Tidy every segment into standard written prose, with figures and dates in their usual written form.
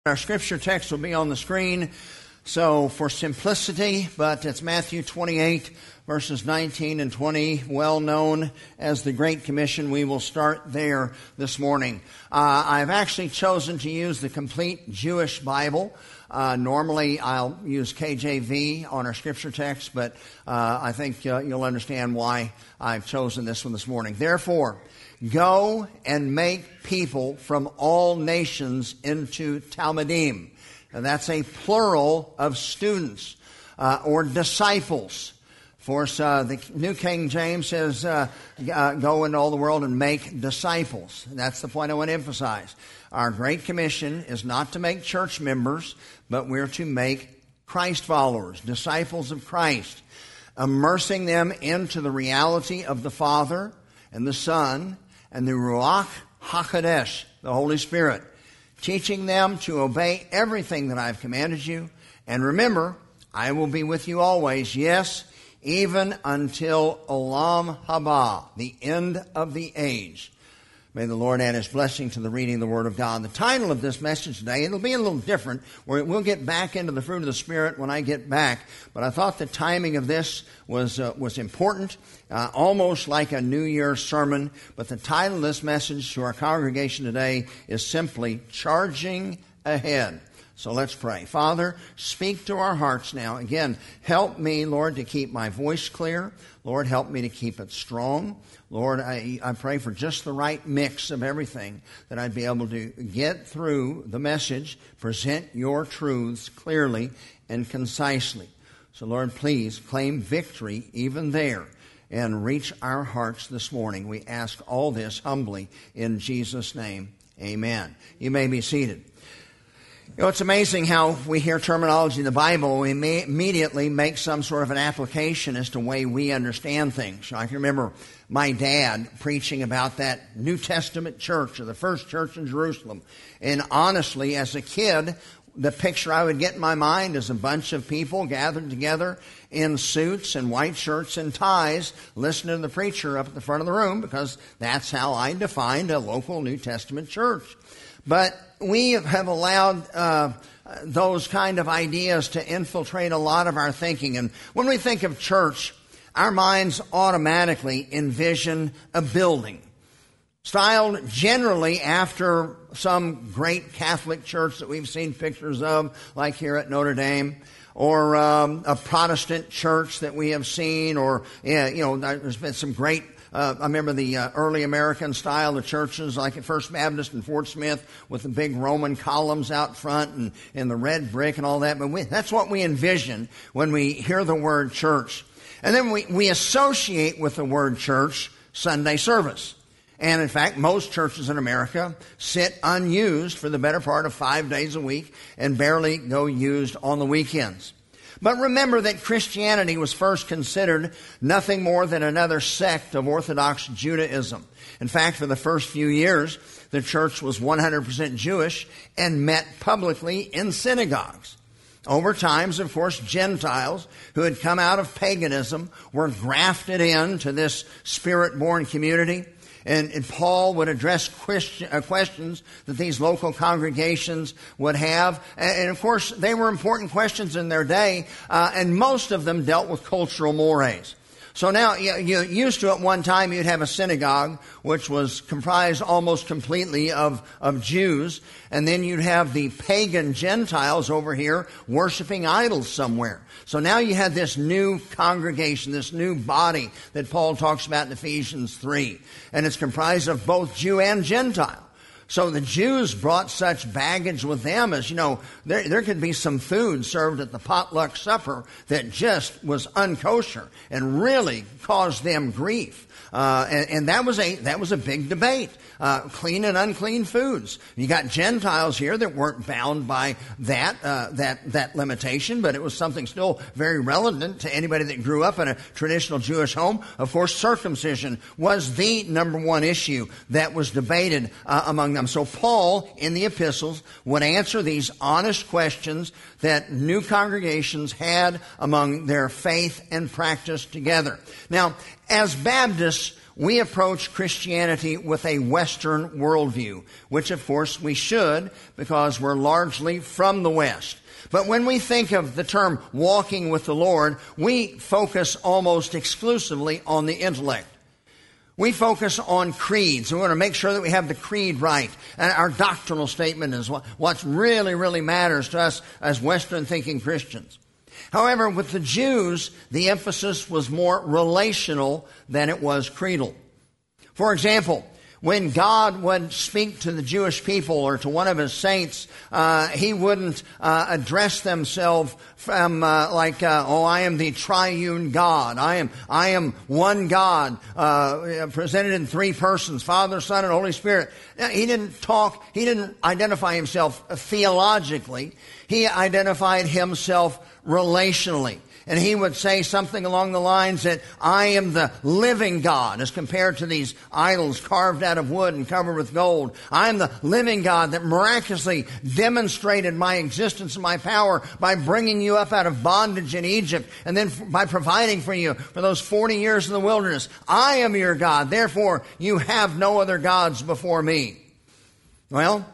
Our scripture text will be on the screen, so for simplicity, but it's Matthew 28, verses 19 and 20, well known as the Great Commission. We will start there this morning. I've actually chosen to use the complete Jewish Bible. Normally, I'll use KJV on our scripture text, but I think you'll understand why I've chosen this one this morning. Therefore, go and make people from all nations into Talmidim. And that's a plural of students or disciples. For the New King James says, go into all the world and make disciples. And that's the point I want to emphasize. Our Great Commission is not to make church members, but we're to make Christ followers, disciples of Christ, immersing them into the reality of the Father and the Son and the Ruach HaKodesh, the Holy Spirit, teaching them to obey everything that I've commanded you. And remember, I will be with you always, yes, even until Olam Haba, the end of the age. May the Lord add His blessing to the reading of the Word of God. The title of this message today, it'll be a little different. We'll get back into the fruit of the Spirit when I get back. But I thought the timing of this was important, almost like a New Year's sermon. But the title of this message to our congregation today is simply Charging Ahead. So let's pray. Father, speak to our hearts now. Again, help me, Lord, to keep my voice clear. Lord, help me to keep it strong. Lord, I pray for just the right mix of everything, that I'd be able to get through the message, present your truths clearly and concisely. So, Lord, please claim victory even there and reach our hearts this morning. We ask all this humbly in Jesus' name. Amen. You may be seated. You know, it's amazing how we hear terminology in the Bible, we may immediately make some sort of an application as to the way we understand things. I can remember my dad preaching about that New Testament church, or the first church in Jerusalem. And honestly, as a kid, the picture I would get in my mind is a bunch of people gathered together in suits and white shirts and ties, listening to the preacher up at the front of the room, because that's how I defined a local New Testament church. But we have allowed those kind of ideas to infiltrate a lot of our thinking. And when we think of church, our minds automatically envision a building, styled generally after some great Catholic church that we've seen pictures of, like here at Notre Dame, or a Protestant church that we have seen, or, there's been some great I remember the early American style of churches, like at First Baptist in Fort Smith, with the big Roman columns out front and the red brick and all that. But that's what we envision when we hear the word church. And then we associate with the word church Sunday service. And in fact, most churches in America sit unused for the better part of 5 days a week and barely go used on the weekends. But remember that Christianity was first considered nothing more than another sect of Orthodox Judaism. In fact, for the first few years, the church was 100% Jewish and met publicly in synagogues. Over times, of course, Gentiles who had come out of paganism were grafted into this Spirit-born community. And Paul would address questions that these local congregations would have. And of course, they were important questions in their day, and most of them dealt with cultural mores. So now, you used to at one time, you'd have a synagogue, which was comprised almost completely of Jews, and then you'd have the pagan Gentiles over here worshiping idols somewhere. So now you had this new congregation, this new body that Paul talks about in Ephesians 3, and it's comprised of both Jew and Gentile. So the Jews brought such baggage with them as, there could be some food served at the potluck supper that just was unkosher and really caused them grief. And that was a big debate. Clean and unclean foods. You got Gentiles here that weren't bound by that limitation, but it was something still very relevant to anybody that grew up in a traditional Jewish home. Of course, circumcision was the number one issue that was debated among them. So Paul, in the epistles, would answer these honest questions that new congregations had among their faith and practice together. Now, as Baptists, we approach Christianity with a Western worldview, which of course we should because we're largely from the West. But when we think of the term walking with the Lord, we focus almost exclusively on the intellect. We focus on creeds. We want to make sure that we have the creed right. And our doctrinal statement is what really, really matters to us as Western-thinking Christians. However, with the Jews, the emphasis was more relational than it was creedal. For example, when God would speak to the Jewish people or to one of his saints, he wouldn't address themselves from I am the triune God. I am one God, presented in three persons, Father, Son, and Holy Spirit. Now, he didn't identify himself theologically. He identified himself relationally. And he would say something along the lines that I am the living God as compared to these idols carved out of wood and covered with gold. I am the living God that miraculously demonstrated my existence and my power by bringing you up out of bondage in Egypt and then by providing for you for those 40 years in the wilderness. I am your God. Therefore, you have no other gods before me. Well,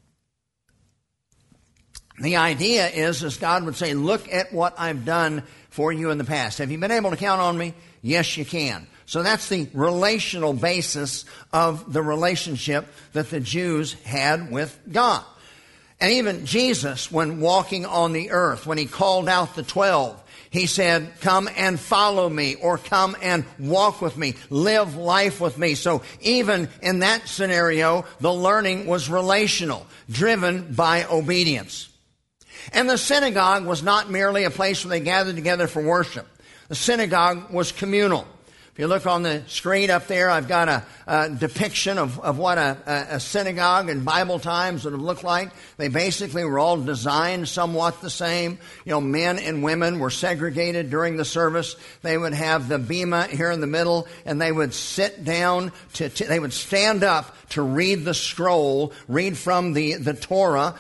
the idea is God would say, look at what I've done for you in the past. Have you been able to count on me? Yes, you can. So that's the relational basis of the relationship that the Jews had with God. And even Jesus, when walking on the earth, when he called out the 12, he said, come and follow me, or come and walk with me, live life with me. So even in that scenario, the learning was relational, driven by obedience. And the synagogue was not merely a place where they gathered together for worship. The synagogue was communal. If you look on the screen up there, I've got a depiction of what a synagogue in Bible times would have looked like. They basically were all designed somewhat the same. You know, men and women were segregated during the service. They would have the bema here in the middle, and they would sit down they would stand up to read the scroll, read from the Torah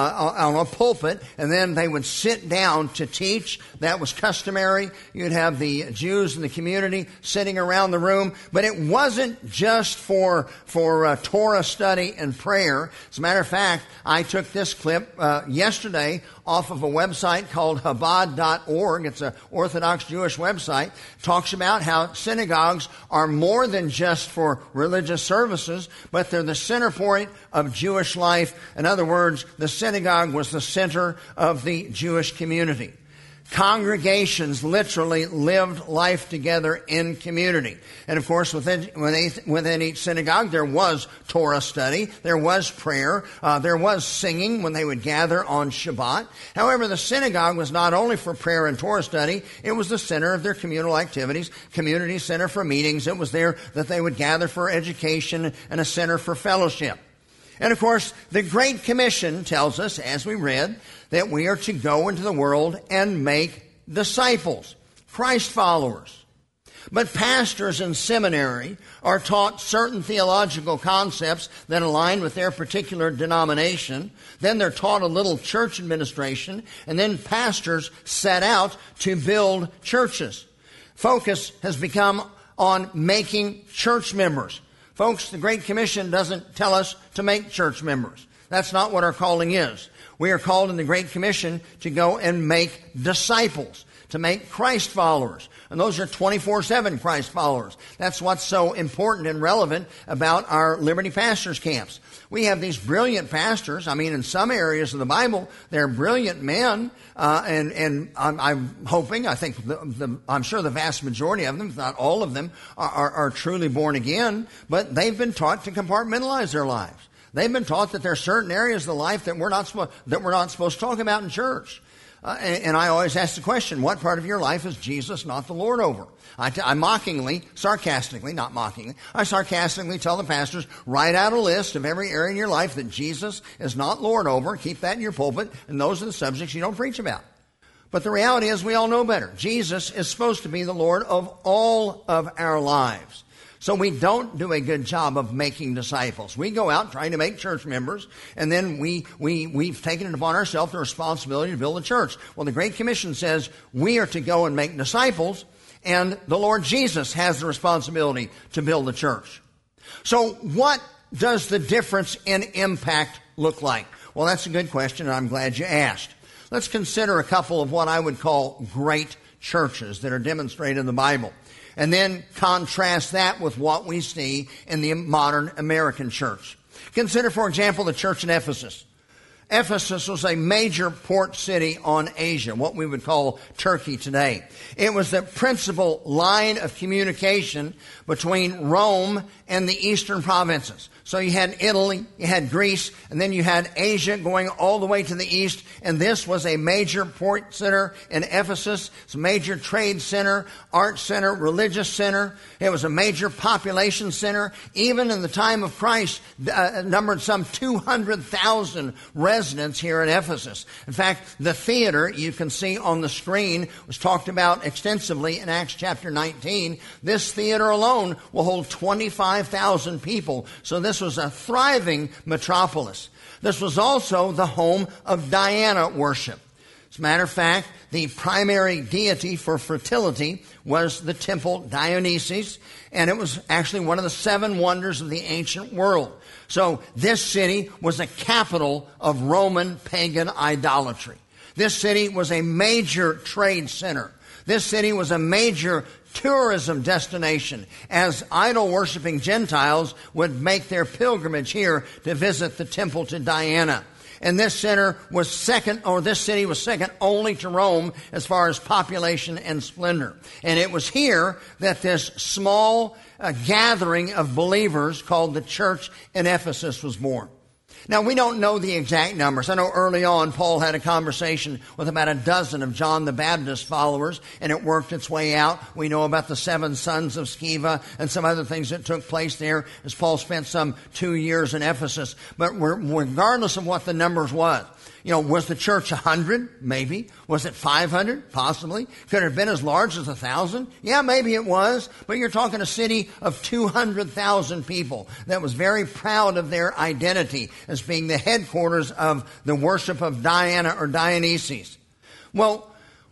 on a pulpit, and then they would sit down to teach. That was customary. You'd have the Jews in the community sitting around the room, but it wasn't just for Torah study and prayer. As a matter of fact, I took this clip yesterday off of a website called Chabad.org. It's an Orthodox Jewish website. It talks about how synagogues are more than just for religious services, but they're the center point of Jewish life. In other words, the synagogue was the center of the Jewish community. Congregations literally lived life together in community. And of course, within each synagogue, there was Torah study, there was prayer, there was singing when they would gather on Shabbat. However, the synagogue was not only for prayer and Torah study, it was the center of their communal activities, community center for meetings. It was there that they would gather for education and a center for fellowship. And of course, the Great Commission tells us, as we read, that we are to go into the world and make disciples, Christ followers. But pastors in seminary are taught certain theological concepts that align with their particular denomination. Then they're taught a little church administration, and then pastors set out to build churches. Focus has become on making church members. Folks, the Great Commission doesn't tell us to make church members. That's not what our calling is. We are called in the Great Commission to go and make disciples, to make Christ followers. And those are 24/7 Christ followers. That's what's so important and relevant about our Liberty Pastors Camps. We have these brilliant pastors. I mean, in some areas of the Bible, they're brilliant men. And I'm hoping, I think, I'm sure the vast majority of them, if not all of them, are truly born again. But they've been taught to compartmentalize their lives. They've been taught that there are certain areas of the life that we're not supposed to talk about in church. And I always ask the question, what part of your life is Jesus not the Lord over? I sarcastically tell the pastors, write out a list of every area in your life that Jesus is not Lord over. Keep that in your pulpit, and those are the subjects you don't preach about. But the reality is we all know better. Jesus is supposed to be the Lord of all of our lives. So we don't do a good job of making disciples. We go out trying to make church members, and then we've taken it upon ourselves the responsibility to build a church. Well, the Great Commission says we are to go and make disciples, and the Lord Jesus has the responsibility to build the church. So what does the difference in impact look like? Well, that's a good question, and I'm glad you asked. Let's consider a couple of what I would call great churches that are demonstrated in the Bible, and then contrast that with what we see in the modern American church. Consider, for example, the church in Ephesus. Ephesus was a major port city on Asia, what we would call Turkey today. It was the principal line of communication between Rome and the eastern provinces. So you had Italy, you had Greece, and then you had Asia going all the way to the east. And this was a major port center in Ephesus. It's a major trade center, art center, religious center. It was a major population center. Even in the time of Christ, numbered some 200,000 residents here in Ephesus. In fact, the theater you can see on the screen was talked about extensively in Acts chapter 19. This theater alone will hold 25,000 people. So this was a thriving metropolis. This was also the home of Diana worship. As a matter of fact, the primary deity for fertility was the temple Dionysus, and it was actually one of the 7 wonders of the ancient world. So this city was a capital of Roman pagan idolatry. This city was a major trade center. This city was a major tourism destination, as idol-worshiping Gentiles would make their pilgrimage here to visit the temple to Diana. And this city was second only to Rome as far as population and splendor. And it was here that this small gathering of believers called the church in Ephesus was born. Now, we don't know the exact numbers. I know early on Paul had a conversation with about a dozen of John the Baptist followers, and it worked its way out. We know about the 7 sons of Sceva and some other things that took place there as Paul spent some 2 years in Ephesus. But regardless of what the numbers was the church 100? Maybe. Was it 500? Possibly. Could it have been as large as 1,000? Yeah, maybe it was. But you're talking a city of 200,000 people that was very proud of their identity as being the headquarters of the worship of Diana or Dionysus. Well,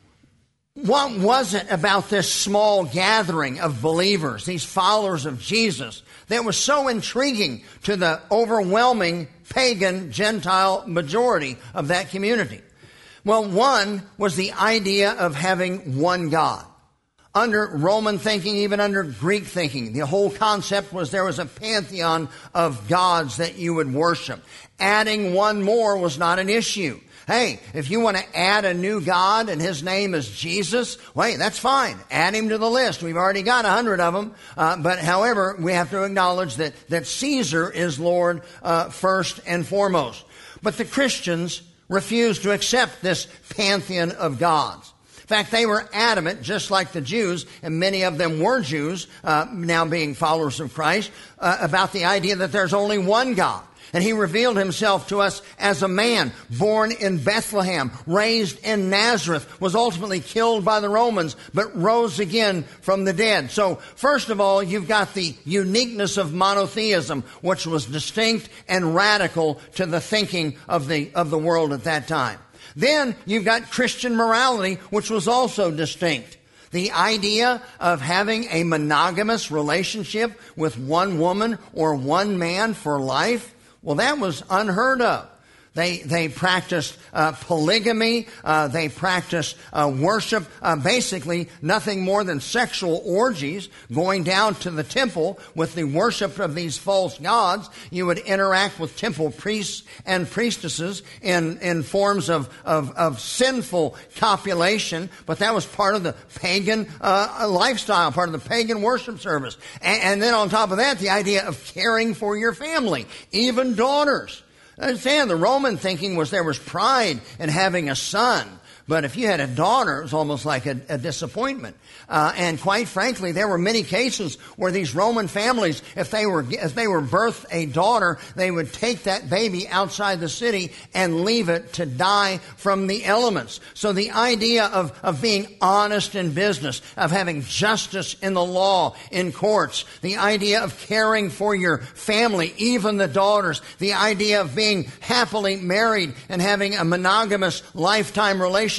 what was it about this small gathering of believers, these followers of Jesus, that was so intriguing to the overwhelming pagan Gentile majority of that community? Well, one was the idea of having one God. Under Roman thinking, even under Greek thinking, the whole concept was there was a pantheon of gods that you would worship. Adding one more was not an issue. Hey, if you want to add a new God and his name is Jesus, wait, that's fine. Add him to the list. We've already got 100 of them. But however, we have to acknowledge that Caesar is Lord first and foremost. But the Christians refused to accept this pantheon of gods. In fact, they were adamant, just like the Jews, and many of them were Jews, now being followers of Christ, about the idea that there's only one God. And he revealed himself to us as a man born in Bethlehem, raised in Nazareth, was ultimately killed by the Romans, but rose again from the dead. So, first of all, you've got the uniqueness of monotheism, which was distinct and radical to the thinking of the world at that time. Then you've got Christian morality, which was also distinct. The idea of having a monogamous relationship with one woman or one man for life, well, that was unheard of. They practiced polygamy. They practiced worship, basically nothing more than sexual orgies, going down to the temple with the worship of these false gods. You would interact with temple priests and priestesses in forms of sinful copulation, but that was part of the pagan lifestyle, part of the pagan worship service. And then on top of that, the idea of caring for your family, even daughters. Understand, the Roman thinking was there was pride in having a son. But if you had a daughter, it was almost like a disappointment. And quite frankly, there were many cases where these Roman families, if they were birthed a daughter, they would take that baby outside the city and leave it to die from the elements. So the idea of being honest in business, of having justice in the law, in courts, the idea of caring for your family, even the daughters, the idea of being happily married and having a monogamous lifetime relationship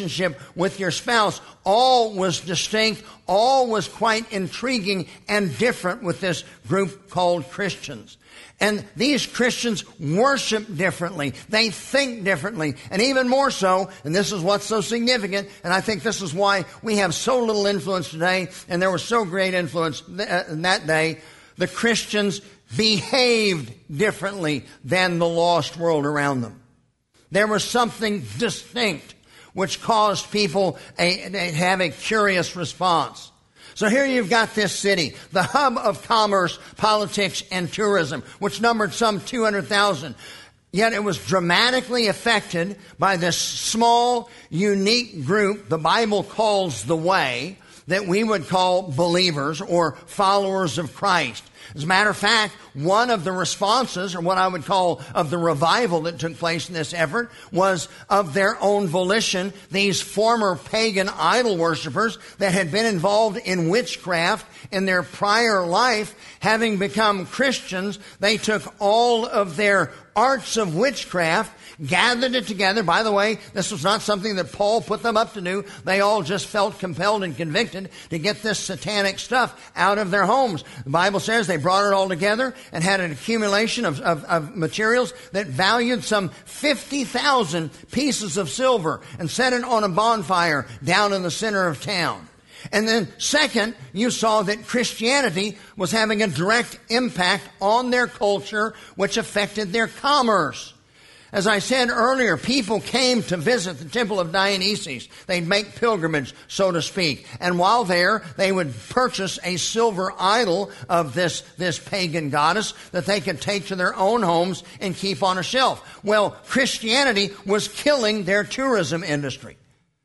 relationship with your spouse. All was distinct. All was quite intriguing and different with this group called Christians. And these Christians worship differently. They think differently. And even more so, and this is what's so significant, and I think this is why we have so little influence today, and there was so great influence in that day, the Christians behaved differently than the lost world around them. There was something distinct which caused people to have a curious response. So here you've got this city, the hub of commerce, politics, and tourism, which numbered some 200,000. Yet it was dramatically affected by this small, unique group the Bible calls the Way, that we would call believers or followers of Christ. As a matter of fact, one of the responses, or what I would call of the revival that took place in this effort, was of their own volition. These former pagan idol worshipers that had been involved in witchcraft in their prior life, having become Christians, they took all of their arts of witchcraft, gathered it together. By the way, this was not something that Paul put them up to do. They all just felt compelled and convicted to get this satanic stuff out of their homes. The Bible says they brought it all together and had an accumulation of materials that valued some 50,000 pieces of silver and set it on a bonfire down in the center of town. And then second, you saw that Christianity was having a direct impact on their culture, which affected their commerce. As I said earlier, people came to visit the temple of Dionysus. They'd make pilgrimage, so to speak. And while there, they would purchase a silver idol of this pagan goddess that they could take to their own homes and keep on a shelf. Well, Christianity was killing their tourism industry.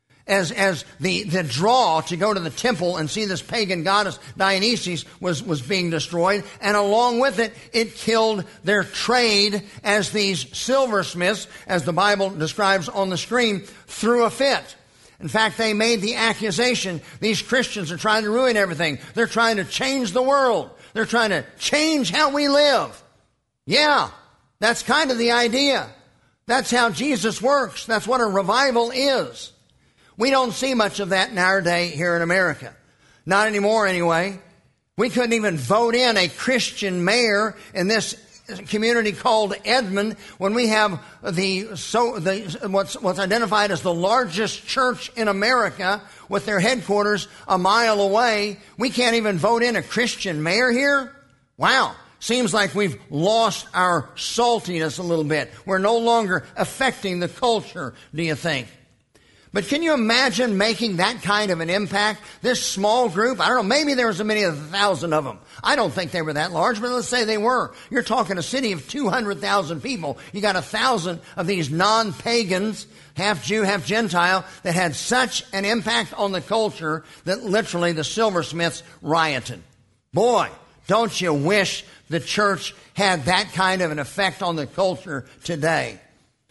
As the draw to go to the temple and see this pagan goddess Dionysus was being destroyed, and along with it, it killed their trade as these silversmiths, as the Bible describes on the screen, threw a fit. In fact, they made the accusation, these Christians are trying to ruin everything. They're trying to change the world. They're trying to change how we live. Yeah, that's kind of the idea. That's how Jesus works. That's what a revival is. We don't see much of that in our day here in America. Not anymore anyway. We couldn't even vote in a Christian mayor in this community called Edmond when we have what's identified as the largest church in America with their headquarters a mile away. We can't even vote in a Christian mayor here? Wow. Seems like we've lost our saltiness a little bit. We're no longer affecting the culture, do you think? But can you imagine making that kind of an impact? This small group, I don't know, maybe there was as many as 1,000 of them. I don't think they were that large, but let's say they were. You're talking a city of 200,000 people. You got 1,000 of these non-pagans, half Jew, half Gentile, that had such an impact on the culture that literally the silversmiths rioted. Boy, don't you wish the church had that kind of an effect on the culture today?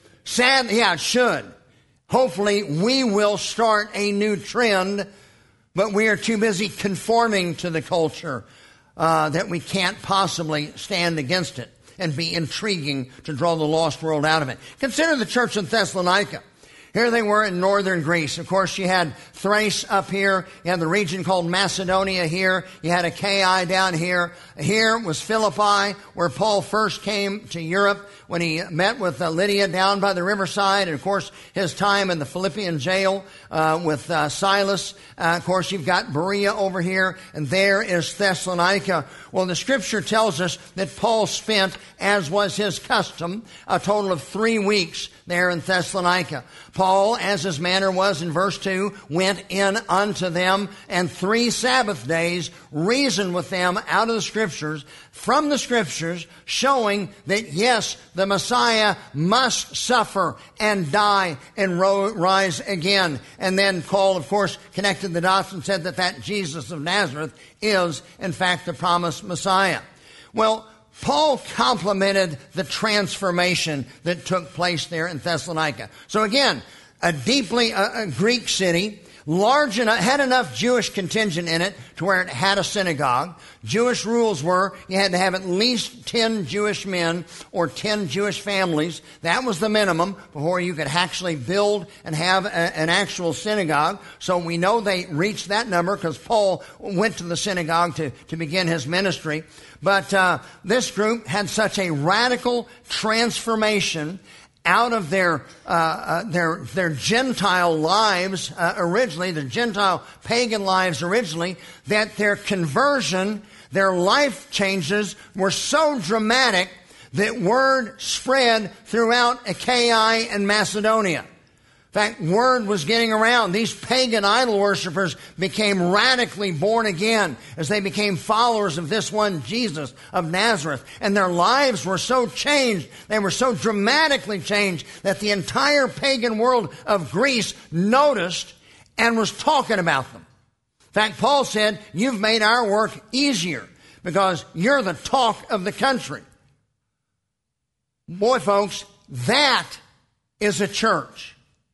Sadly, yeah, it should. Hopefully, we will start a new trend, but we are too busy conforming to the culture that we can't possibly stand against it and be intriguing to draw the lost world out of it. Consider the church in Thessalonica. Here they were in northern Greece. Of course, you had Thrace up here. You had the region called Macedonia here. You had Achaia down here. Here was Philippi, where Paul first came to Europe when he met with Lydia down by the riverside. And, of course, his time in the Philippian jail with Silas. Of course, you've got Berea over here, and there is Thessalonica. Well, the Scripture tells us that Paul spent, as was his custom, a total of 3 weeks there in Thessalonica. Paul, as his manner was in verse 2, went in unto them, and 3 Sabbath days reasoned with them out of the Scriptures, from the Scriptures, showing that, yes, the Messiah must suffer and die and rise again. And then Paul, of course, connected the dots and said that Jesus of Nazareth is, in fact, the promised Messiah. Well, Paul complimented the transformation that took place there in Thessalonica. So again, a deeply Greek city, Large enough, had enough Jewish contingent in it to where it had a synagogue. Jewish rules were you had to have at least 10 Jewish men or 10 Jewish families. That was the minimum before you could actually build and have an actual synagogue. So we know they reached that number because Paul went to the synagogue to begin his ministry. But this group had such a radical transformation out of their Gentile lives originally, the Gentile pagan lives originally, that their conversion, their life changes were so dramatic that word spread throughout Achaia and Macedonia. In fact, word was getting around. These pagan idol worshippers became radically born again as they became followers of this one Jesus of Nazareth. And their lives were so changed, they were so dramatically changed that the entire pagan world of Greece noticed and was talking about them. In fact, Paul said, you've made our work easier because you're the talk of the country. Boy, folks, that is a church.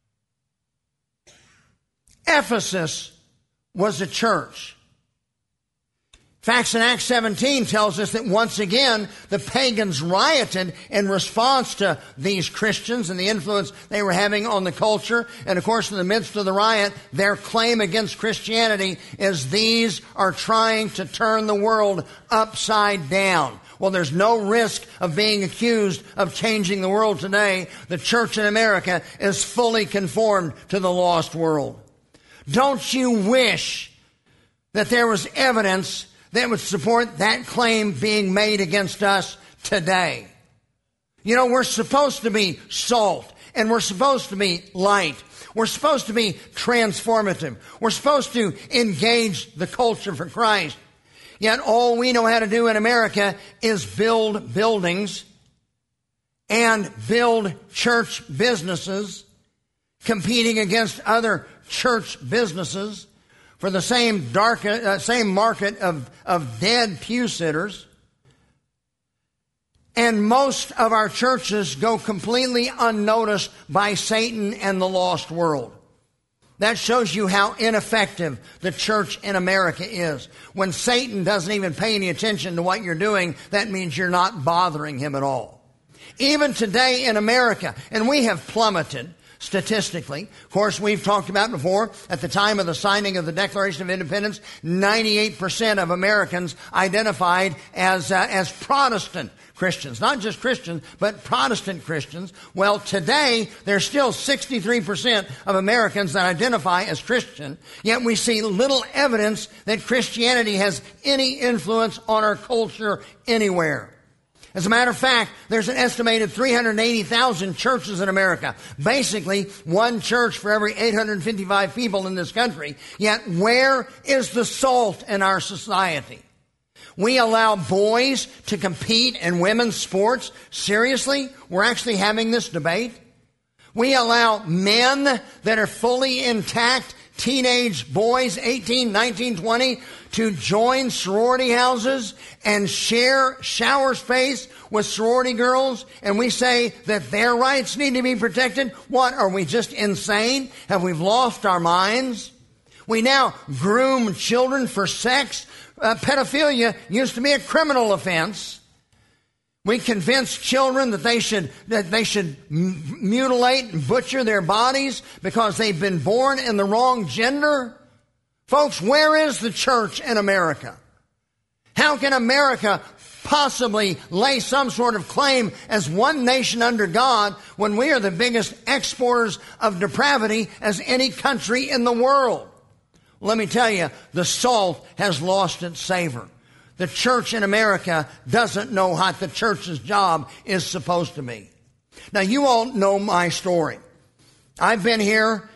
Ephesus was a church. Facts in Acts 17 tells us that once again the pagans rioted in response to these Christians and the influence they were having on the culture. And of course, in the midst of the riot, their claim against Christianity is these are trying to turn the world upside down. Well, there's no risk of being accused of changing the world today. The church in America is fully conformed to the lost world. Don't you wish that there was evidence that would support that claim being made against us today? You know, we're supposed to be salt, and we're supposed to be light. We're supposed to be transformative. We're supposed to engage the culture for Christ. Yet all we know how to do in America is build buildings and build church businesses, competing against other church businesses for the same market of dead pew sitters. And most of our churches go completely unnoticed by Satan and the lost world. That shows you how ineffective the church in America is. When Satan doesn't even pay any attention to what you're doing, that means you're not bothering him at all. Even today in America, and we have plummeted statistically. Of course, we've talked about before, at the time of the signing of the Declaration of Independence, 98% of Americans identified as Protestant Christians. Not just Christians, but Protestant Christians. Well, today, there's still 63% of Americans that identify as Christian, yet we see little evidence that Christianity has any influence on our culture anywhere. As a matter of fact, there's an estimated 380,000 churches in America. Basically, one church for every 855 people in this country. Yet, where is the salt in our society? We allow boys to compete in women's sports. Seriously? We're actually having this debate? We allow men that are fully intact, teenage boys, 18, 19, 20, to join sorority houses and share shower space with sorority girls, and we say that their rights need to be protected. What, are we just insane? Have we lost our minds? We now groom children for sex. Pedophilia used to be a criminal offense. We convince children that they should mutilate and butcher their bodies because they've been born in the wrong gender. Folks, where is the church in America? How can America possibly lay some sort of claim as one nation under God when we are the biggest exporters of depravity as any country in the world? Let me tell you, the salt has lost its savor. The church in America doesn't know what the church's job is supposed to be. Now, you all know my story. I've been here,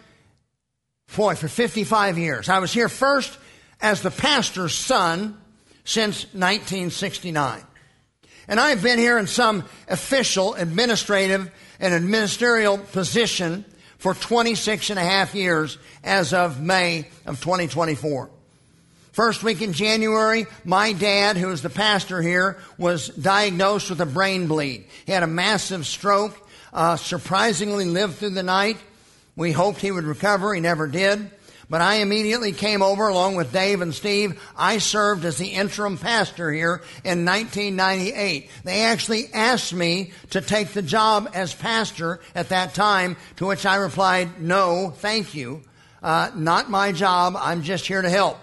for 55 years. I was here first as the pastor's son since 1969. And I've been here in some official, administrative, and ministerial position for 26 and a half years as of May of 2024. First week in January, my dad, who is the pastor here, was diagnosed with a brain bleed. He had a massive stroke, surprisingly lived through the night. We hoped he would recover. He never did. But I immediately came over along with Dave and Steve. I served as the interim pastor here in 1998. They actually asked me to take the job as pastor at that time, to which I replied, no, thank you. Not my job. I'm just here to help.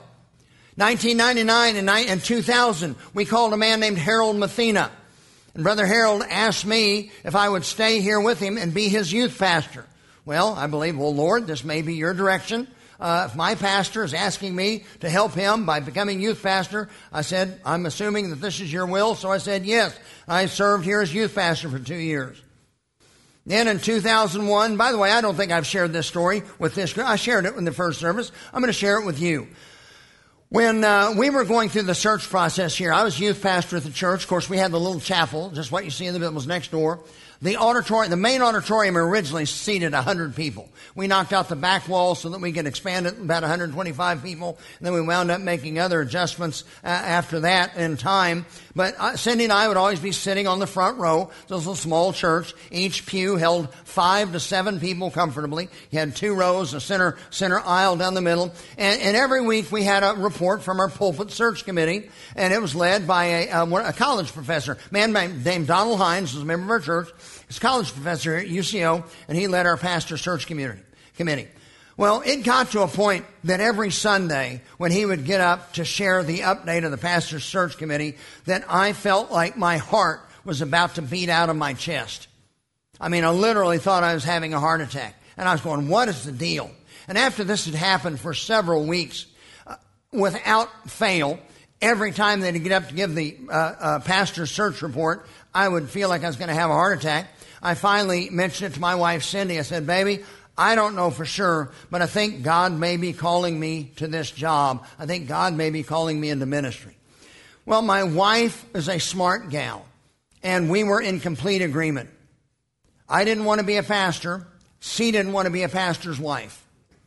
1999 and 2000, we called a man named Harold Mathena. And Brother Harold asked me if I would stay here with him and be his youth pastor. Well, I believe, well, Lord, this may be your direction. If my pastor is asking me to help him by becoming youth pastor, I said, I'm assuming that this is your will. So I said, yes. I served here as youth pastor for 2 years. Then in 2001, by the way, I don't think I've shared this story with this group. I shared it in the first service. I'm going to share it with you. When we were going through the search process here, I was youth pastor at the church. Of course, we had the little chapel, just what you see in the building was next door. The auditorium, the main auditorium originally seated 100 people. We knocked out the back wall so that we could expand it about 125 people. And then we wound up making other adjustments after that in time. But Cindy and I would always be sitting on the front row. So it was a small church. Each pew held 5 to 7 people comfortably. You had 2 rows, a center aisle down the middle. And every week we had a report from our pulpit search committee. And it was led by a college professor, a man named Donald Hines, who was a member of our church. He's a college professor at UCO, and he led our pastor search committee. Well, it got to a point that every Sunday when he would get up to share the update of the pastor search committee, that I felt like my heart was about to beat out of my chest. I mean, I literally thought I was having a heart attack. And I was going, what is the deal? And after this had happened for several weeks, without fail, every time they'd get up to give the pastor search report, I would feel like I was going to have a heart attack. I finally mentioned it to my wife, Cindy. I said, baby, I don't know for sure, but I think God may be calling me to this job. I think God may be calling me into ministry. Well, my wife is a smart gal, and we were in complete agreement. I didn't want to be a pastor. She didn't want to be a pastor's wife.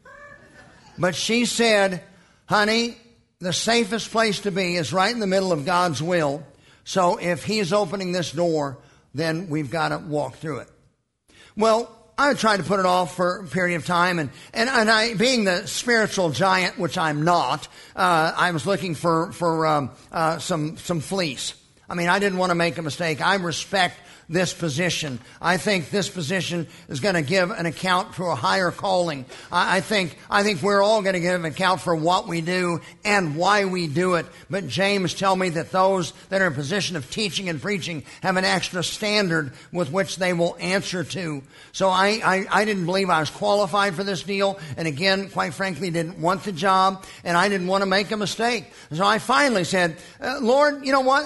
But she said, honey, the safest place to be is right in the middle of God's will. So if He's opening this door, then we've got to walk through it. Well, I tried to put it off for a period of time, and I, being the spiritual giant, which I'm not, I was looking for some fleece. I mean, I didn't want to make a mistake. I respect this position. I think this position is going to give an account for a higher calling. I think we're all going to give an account for what we do and why we do it. But James tells me that those that are in a position of teaching and preaching have an extra standard with which they will answer to. So I didn't believe I was qualified for this deal. And again, quite frankly, didn't want the job, and I didn't want to make a mistake. So I finally said, Lord, you know what?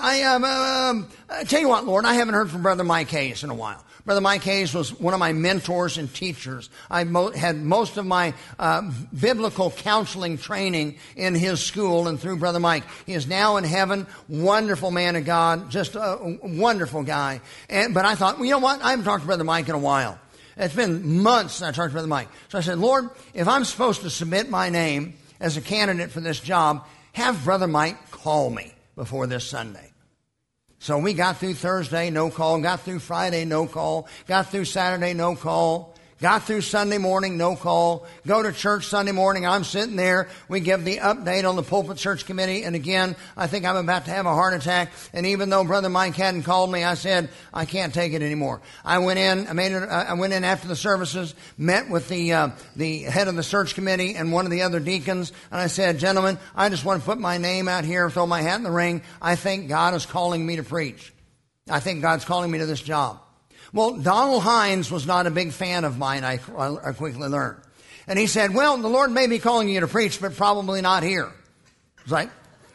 Tell you what, Lord, I haven't heard from Brother Mike Hayes in a while. Brother Mike Hayes was one of my mentors and teachers. I had most of my biblical counseling training in his school and through Brother Mike. He is now in heaven, wonderful man of God, just a wonderful guy. But I thought, well, you know what? I haven't talked to Brother Mike in a while. It's been months since I talked to Brother Mike. So I said, Lord, if I'm supposed to submit my name as a candidate for this job, have Brother Mike call me before this Sunday. So we got through Thursday, no call. Got through Friday, no call. Got through Saturday, no call. Got through Sunday morning, no call. Go to church Sunday morning. I'm sitting there. We give the update on the pulpit search committee. And again, I think I'm about to have a heart attack. And even though Brother Mike hadn't called me, I said, I can't take it anymore. I went in after the services, met with the head of the search committee and one of the other deacons. And I said, gentlemen, I just want to put my name out here, throw my hat in the ring. I think God is calling me to preach. I think God's calling me to this job. Well, Donald Hines was not a big fan of mine, I quickly learned. And he said, well, the Lord may be calling you to preach, but probably not here. I was like,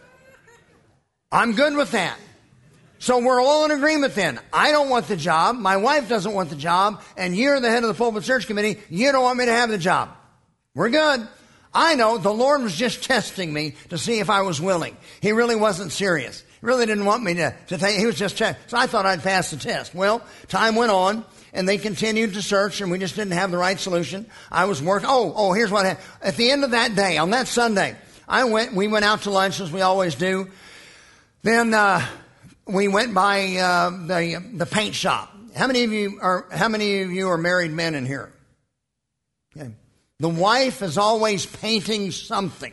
I'm good with that. So we're all in agreement then. I don't want the job. My wife doesn't want the job. And you're the head of the pulpit search committee. You don't want me to have the job. We're good. I know the Lord was just testing me to see if I was willing. He really wasn't serious. He really didn't want me to take, he was just checking. So I thought I'd pass the test. Well, time went on, and they continued to search, and we just didn't have the right solution. I was working. Here's what happened. At the end of that day, on that Sunday, we went out to lunch as we always do. Then we went by the paint shop. How many of you are married men in here? Okay. The wife is always painting something.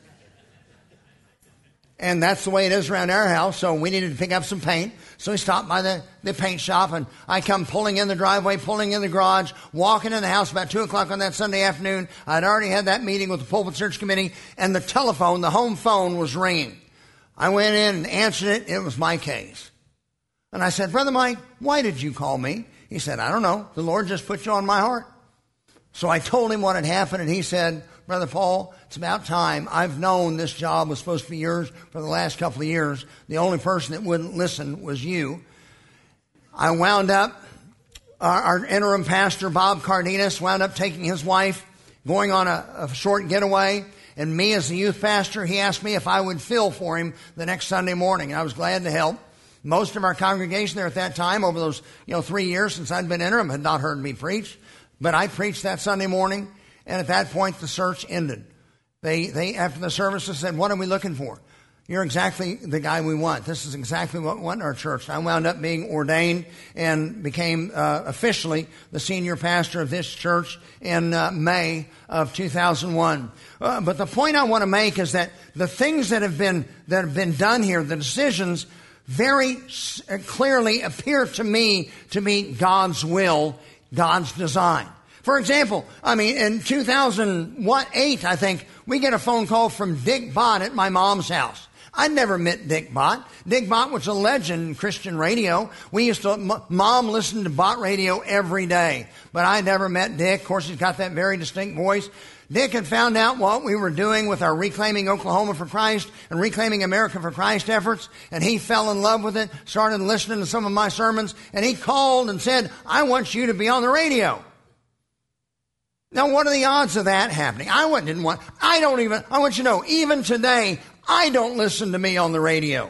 And that's the way it is around our house, so we needed to pick up some paint. So we stopped by the paint shop, and I come pulling in the driveway, pulling in the garage, walking in the house about 2 o'clock on that Sunday afternoon. I'd already had that meeting with the Pulpit Search Committee, and the telephone, the home phone, was ringing. I went in and answered it. It was Mike Hayes. And I said, Brother Mike, why did you call me? He said, I don't know. The Lord just put you on my heart. So I told him what had happened, and he said, Brother Paul, it's about time. I've known this job was supposed to be yours for the last couple of years. The only person that wouldn't listen was you. I wound up, our interim pastor, Bob Cardenas, wound up taking his wife, going on a short getaway. And me as the youth pastor, he asked me if I would fill for him the next Sunday morning. And I was glad to help. Most of our congregation there at that time, over those 3 years since I'd been interim, had not heard me preach. But I preached that Sunday morning. And at that point, the search ended. They after the services said, what are we looking for? You're exactly the guy we want. This is exactly what we want in our church. I wound up being ordained and became officially the senior pastor of this church in May of 2001. But the point I want to make is that the things that have been done here, the decisions, very clearly appear to me to be God's will, God's design. For example, in 2008, I think, we get a phone call from Dick Bott at my mom's house. I'd never met Dick Bott. Dick Bott was a legend in Christian radio. Mom listened to Bott radio every day. But I never met Dick. Of course, he's got that very distinct voice. Dick had found out what we were doing with our Reclaiming Oklahoma for Christ and Reclaiming America for Christ efforts, and he fell in love with it, started listening to some of my sermons, and he called and said, I want you to be on the radio. Now, what are the odds of that happening? I want you to know, even today, I don't listen to me on the radio.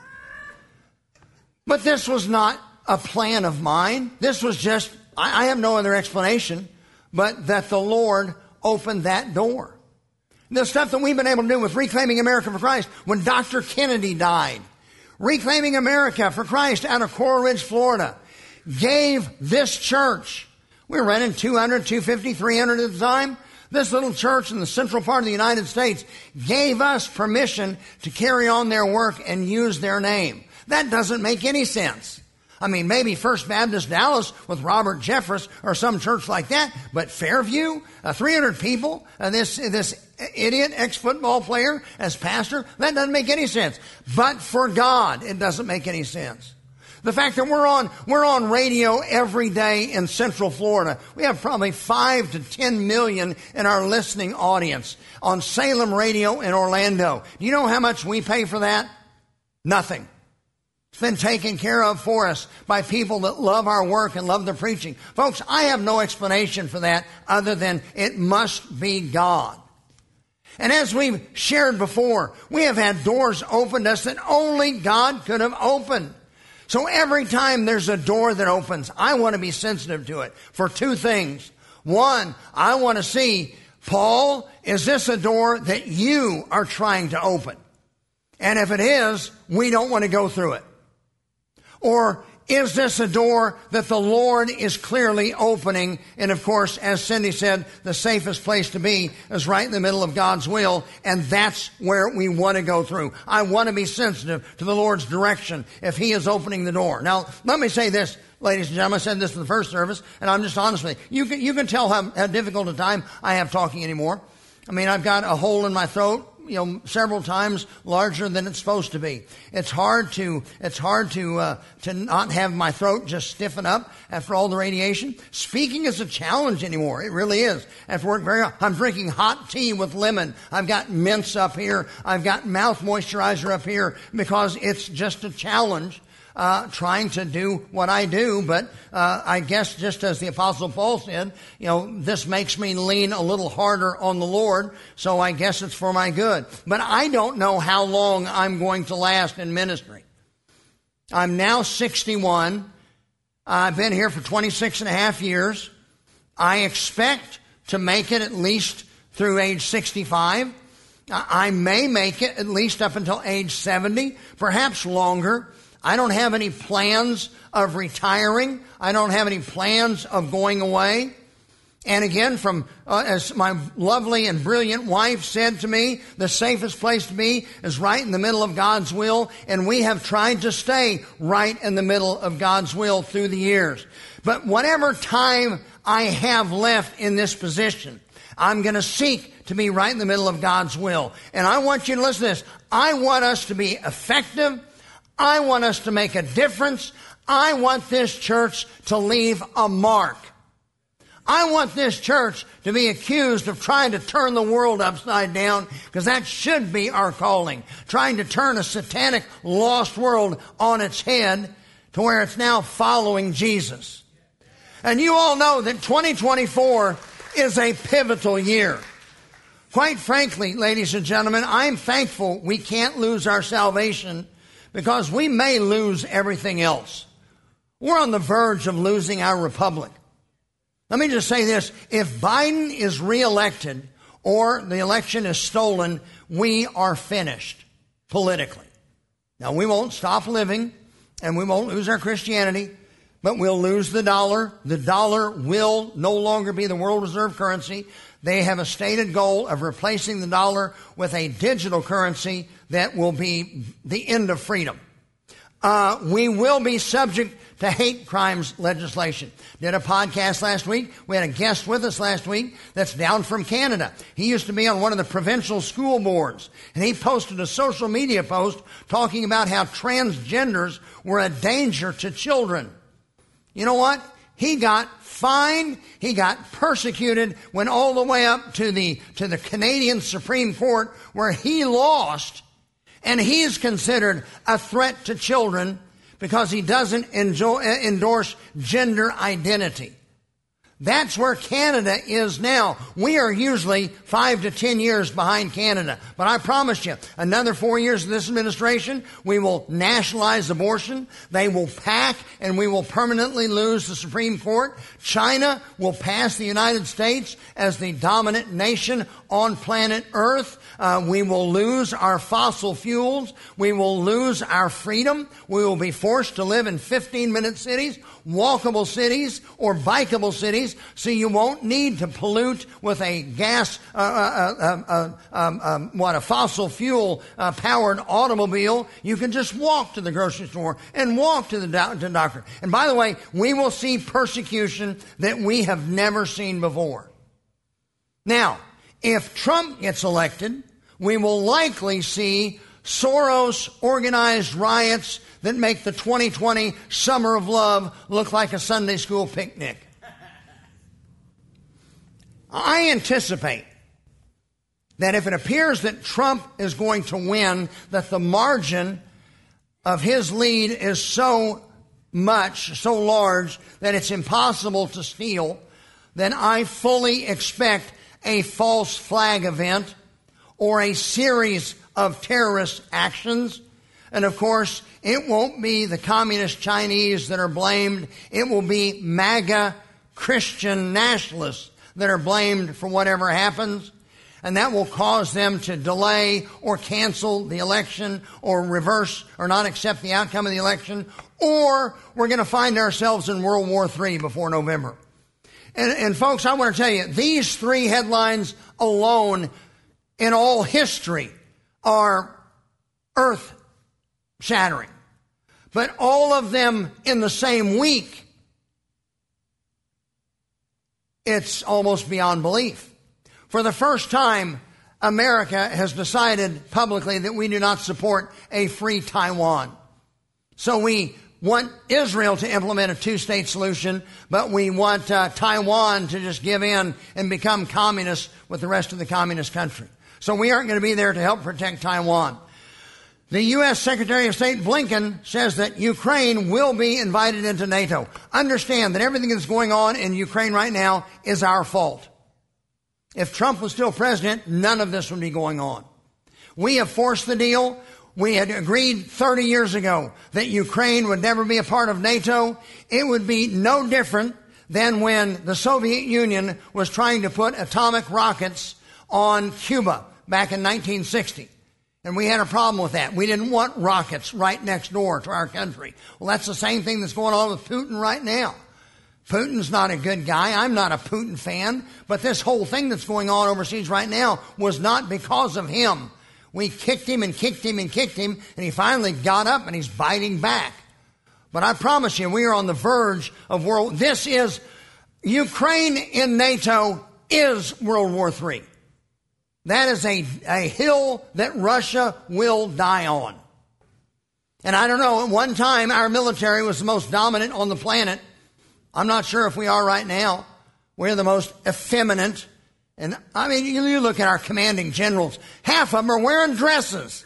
But this was not a plan of mine. This was just, I have no other explanation, but that the Lord opened that door. The stuff that we've been able to do with Reclaiming America for Christ, when Dr. Kennedy died, Reclaiming America for Christ out of Coral Ridge, Florida, gave this church, we were renting 200, 250, 300 at the time. This little church in the central part of the United States gave us permission to carry on their work and use their name. That doesn't make any sense. Maybe First Baptist Dallas with Robert Jeffress or some church like that, but Fairview, 300 people, this idiot ex-football player as pastor, that doesn't make any sense. But for God, it doesn't make any sense. The fact that we're on radio every day in Central Florida. We have probably 5 to 10 million in our listening audience on Salem Radio in Orlando. Do you know how much we pay for that? Nothing. It's been taken care of for us by people that love our work and love the preaching. Folks, I have no explanation for that other than it must be God. And as we've shared before, we have had doors opened to us that only God could have opened. So every time there's a door that opens, I want to be sensitive to it for two things. One, I want to see, Paul, is this a door that you are trying to open? And if it is, we don't want to go through it. Or is this a door that the Lord is clearly opening? And of course, as Cindy said, the safest place to be is right in the middle of God's will. And that's where we want to go through. I want to be sensitive to the Lord's direction if He is opening the door. Now, let me say this, ladies and gentlemen. I said this in the first service, and I'm just honest with you. You can tell how difficult a time I have talking anymore. I've got a hole in my throat, several times larger than it's supposed to be. It's hard to not have my throat just stiffen up after all the radiation. Speaking is a challenge anymore. It really is. After work I'm drinking hot tea with lemon. I've got mints up here. I've got mouth moisturizer up here because it's just a challenge. Trying to do what I do, but I guess just as the Apostle Paul said, this makes me lean a little harder on the Lord, so I guess it's for my good. But I don't know how long I'm going to last in ministry. I'm now 61. I've been here for 26 and a half years. I expect to make it at least through age 65. I may make it at least up until age 70, perhaps longer. I don't have any plans of retiring. I don't have any plans of going away. And again, as my lovely and brilliant wife said to me, the safest place to be is right in the middle of God's will. And we have tried to stay right in the middle of God's will through the years. But whatever time I have left in this position, I'm going to seek to be right in the middle of God's will. And I want you to listen to this. I want us to be effective. I want us to make a difference. I want this church to leave a mark. I want this church to be accused of trying to turn the world upside down, because that should be our calling. Trying to turn a satanic, lost world on its head to where it's now following Jesus. And you all know that 2024 is a pivotal year. Quite frankly, ladies and gentlemen, I'm thankful we can't lose our salvation, because we may lose everything else. We're on the verge of losing our republic. Let me just say this. If Biden is reelected or the election is stolen, we are finished politically. Now, we won't stop living and we won't lose our Christianity, but we'll lose the dollar. The dollar will no longer be the world reserve currency. They have a stated goal of replacing the dollar with a digital currency that will be the end of freedom. We will be subject to hate crimes legislation. Did a podcast last week. We had a guest with us last week that's down from Canada. He used to be on one of the provincial school boards, and he posted a social media post talking about how transgenders were a danger to children. You know what? He got fined. He got persecuted, went all the way up to the Canadian Supreme Court, where he lost. And he's considered a threat to children because he doesn't endorse gender identity. That's where Canada is now. We are usually 5 to 10 years behind Canada. But I promise you, another 4 years of this administration, we will nationalize abortion. They will pack, and we will permanently lose the Supreme Court. China will pass the United States as the dominant nation on planet Earth. We will lose our fossil fuels. We will lose our freedom. We will be forced to live in 15-minute cities, walkable cities, or bikeable cities, so you won't need to pollute with a a fossil fuel powered automobile. You can just walk to the grocery store and walk to the doctor. And by the way, we will see persecution that we have never seen before. Now, if Trump gets elected, we will likely see Soros organized riots that make the 2020 Summer of Love look like a Sunday school picnic. I anticipate that if it appears that Trump is going to win, that the margin of his lead is so large that it's impossible to steal, then I fully expect a false flag event or a series of terrorist actions. And of course, it won't be the communist Chinese that are blamed. It will be MAGA Christian nationalists that are blamed for whatever happens. And that will cause them to delay or cancel the election or reverse or not accept the outcome of the election. Or we're going to find ourselves in World War III before November. And folks, I want to tell you, these three headlines alone in all history are earth-shattering. But all of them in the same week, it's almost beyond belief. For the first time, America has decided publicly that we do not support a free Taiwan. So we want Israel to implement a two-state solution, but we want Taiwan to just give in and become communist with the rest of the communist country. So we aren't going to be there to help protect Taiwan. The U.S. Secretary of State Blinken says that Ukraine will be invited into NATO. Understand that everything that's going on in Ukraine right now is our fault. If Trump was still president, none of this would be going on. We have forced the deal. We had agreed 30 years ago that Ukraine would never be a part of NATO. It would be no different than when the Soviet Union was trying to put atomic rockets on Cuba back in 1960. And we had a problem with that. We didn't want rockets right next door to our country. Well, that's the same thing that's going on with Putin right now. Putin's not a good guy. I'm not a Putin fan. But this whole thing that's going on overseas right now was not because of him. We kicked him and kicked him and kicked him, and he finally got up and he's biting back. But I promise you, we are on the verge of Ukraine in NATO is World War III. That is a hill that Russia will die on. And I don't know, at one time our military was the most dominant on the planet. I'm not sure if we are right now. We're the most effeminate. And I mean, you look at our commanding generals, half of them are wearing dresses.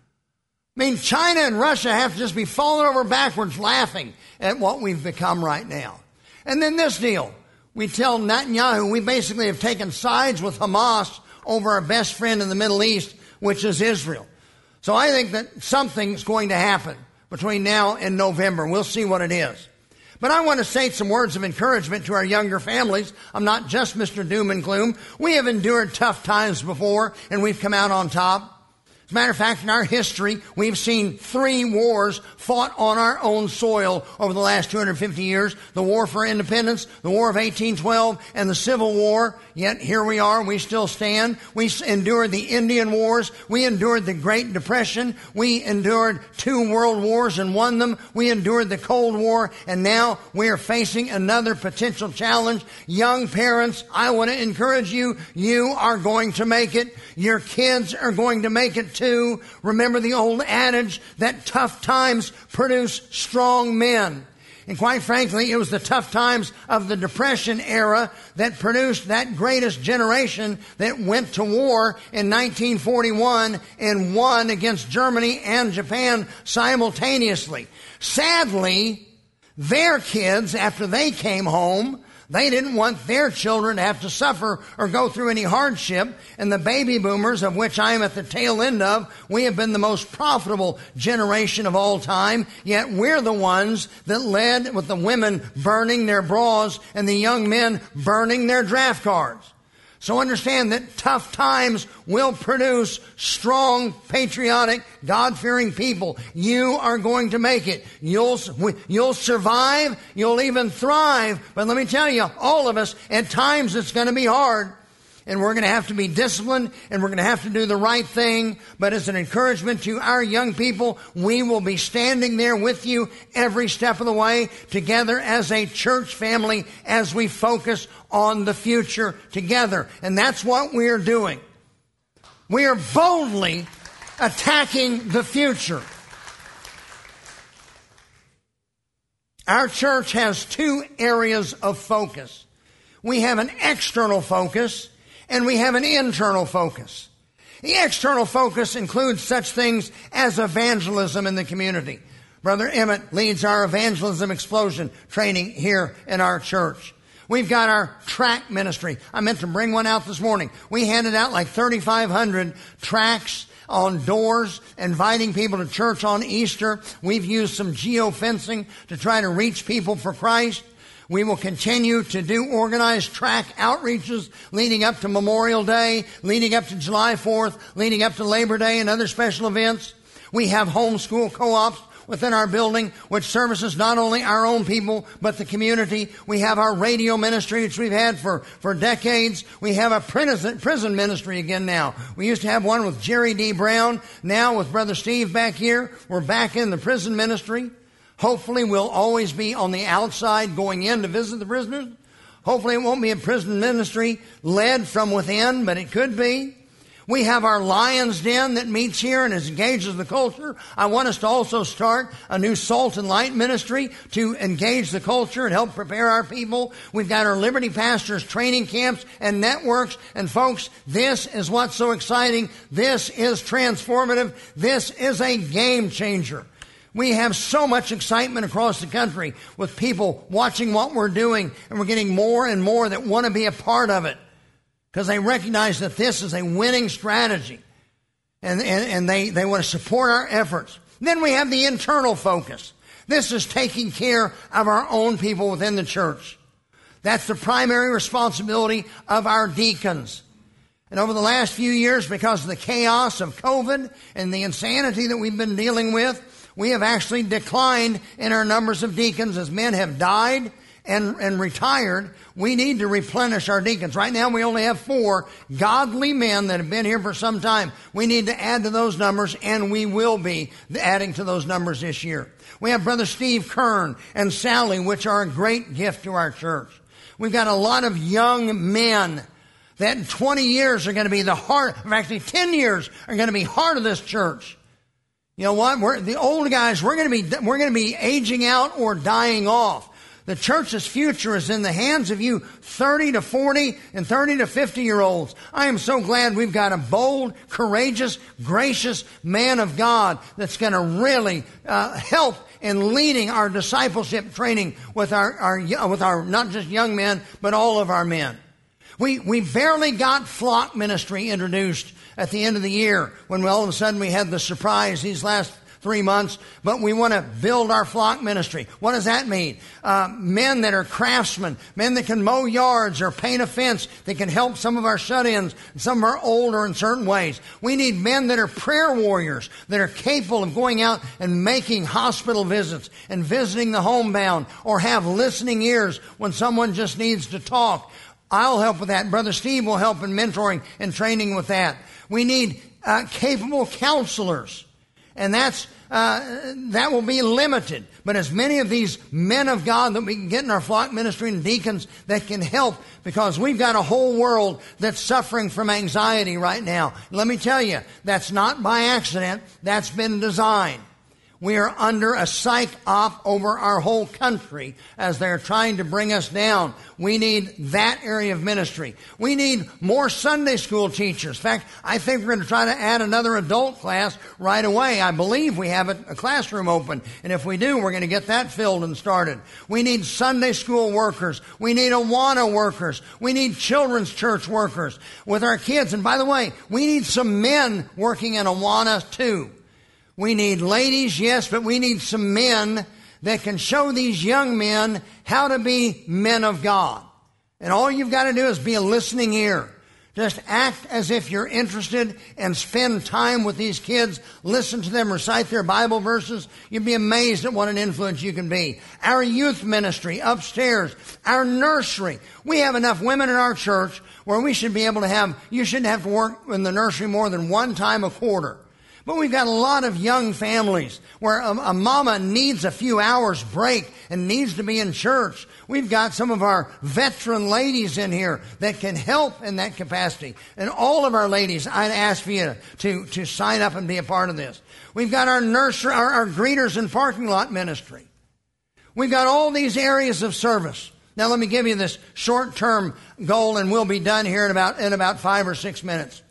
I mean, China and Russia have to just be falling over backwards laughing at what we've become right now. And then this deal. We tell Netanyahu we basically have taken sides with Hamas over our best friend in the Middle East, which is Israel. So I think that something's going to happen between now and November. We'll see what it is. But I want to say some words of encouragement to our younger families. I'm not just Mr. Doom and Gloom. We have endured tough times before, and we've come out on top. As a matter of fact, in our history, we've seen 3 wars fought on our own soil over the last 250 years. The War for Independence, the War of 1812, and the Civil War. Yet here we are, we still stand. We endured the Indian Wars. We endured the Great Depression. We endured 2 world wars and won them. We endured the Cold War, and now we are facing another potential challenge. Young parents, I want to encourage you. You are going to make it. Your kids are going to make it too. Remember the old adage that tough times produce strong men. And quite frankly, it was the tough times of the Depression era that produced that greatest generation that went to war in 1941 and won against Germany and Japan simultaneously. Sadly, their kids, after they came home, they didn't want their children to have to suffer or go through any hardship. And the baby boomers, of which I am at the tail end of, we have been the most profitable generation of all time. Yet we're the ones that led with the women burning their bras and the young men burning their draft cards. So understand that tough times will produce strong, patriotic, God-fearing people. You are going to make it. You'll survive. You'll even thrive. But let me tell you, all of us, at times it's going to be hard. And we're going to have to be disciplined, and we're going to have to do the right thing. But as an encouragement to our young people, we will be standing there with you every step of the way, together as a church family, as we focus on the future together. And that's what we are doing. We are boldly attacking the future. Our church has 2 areas of focus. We have an external focus, and we have an internal focus. The external focus includes such things as evangelism in the community. Brother Emmett leads our evangelism explosion training here in our church. We've got our tract ministry. I meant to bring one out this morning. We handed out like 3,500 tracts on doors, inviting people to church on Easter. We've used some geofencing to try to reach people for Christ. We will continue to do organized track outreaches leading up to Memorial Day, leading up to July 4th, leading up to Labor Day and other special events. We have homeschool co-ops within our building, which services not only our own people, but the community. We have our radio ministry, which we've had for decades. We have a prison ministry again now. We used to have one with Jerry D. Brown. Now with Brother Steve back here, we're back in the prison ministry. Hopefully we'll always be on the outside going in to visit the prisoners. Hopefully it won't be a prison ministry led from within, but it could be. We have our Lion's Den that meets here and engages the culture. I want us to also start a new Salt and Light ministry to engage the culture and help prepare our people. We've got our Liberty Pastors training camps and networks. And folks, this is what's so exciting. This is transformative. This is a game changer. We have so much excitement across the country with people watching what we're doing, and we're getting more and more that want to be a part of it because they recognize that this is a winning strategy, and they want to support our efforts. Then we have the internal focus. This is taking care of our own people within the church. That's the primary responsibility of our deacons. And over the last few years, because of the chaos of COVID and the insanity that we've been dealing with, we have actually declined in our numbers of deacons as men have died and retired, we need to replenish our deacons. Right now we only have 4 godly men that have been here for some time. We need to add to those numbers, and we will be adding to those numbers this year. We have Brother Steve Kern and Sally, which are a great gift to our church. We've got a lot of young men that in 20 years are going to be the heart, or actually 10 years are going to be heart of this church. You know what? The old guys, we're going to be aging out or dying off. The church's future is in the hands of you 30 to 40 and 30 to 50-year-olds. I am so glad we've got a bold, courageous, gracious man of God that's going to really help in leading our discipleship training with our not just young men, but all of our men. We barely got flock ministry introduced at the end of the year when all of a sudden we had the surprise these last 3 months, but we want to build our flock ministry. What does that mean? Men that are craftsmen, men that can mow yards or paint a fence, that can help some of our shut-ins. Some are older in certain ways. We need men that are prayer warriors, that are capable of going out and making hospital visits and visiting the homebound, or have listening ears when someone just needs to talk. I'll help with that. Brother Steve will help in mentoring and training with that. We need capable counselors. And that will be limited. But as many of these men of God that we can get in our flock ministry and deacons that can help, because we've got a whole world that's suffering from anxiety right now. Let me tell you, that's not by accident. That's been designed. We are under a psych op over our whole country as they're trying to bring us down. We need that area of ministry. We need more Sunday school teachers. In fact, I think we're going to try to add another adult class right away. I believe we have a classroom open. And if we do, we're going to get that filled and started. We need Sunday school workers. We need Awana workers. We need children's church workers with our kids. And by the way, we need some men working in Awana too. We need ladies, yes, but we need some men that can show these young men how to be men of God. And all you've got to do is be a listening ear. Just act as if you're interested and spend time with these kids. Listen to them recite their Bible verses. You'd be amazed at what an influence you can be. Our youth ministry upstairs, our nursery. We have enough women in our church where we should be able to you shouldn't have to work in the nursery more than one time a quarter. But we've got a lot of young families where a mama needs a few hours break and needs to be in church. We've got some of our veteran ladies in here that can help in that capacity. And all of our ladies, I'd ask for you to sign up and be a part of this. We've got our nursery, our greeters and parking lot ministry. We've got all these areas of service. Now let me give you this short-term goal, and we'll be done here in about 5 or 6 minutes.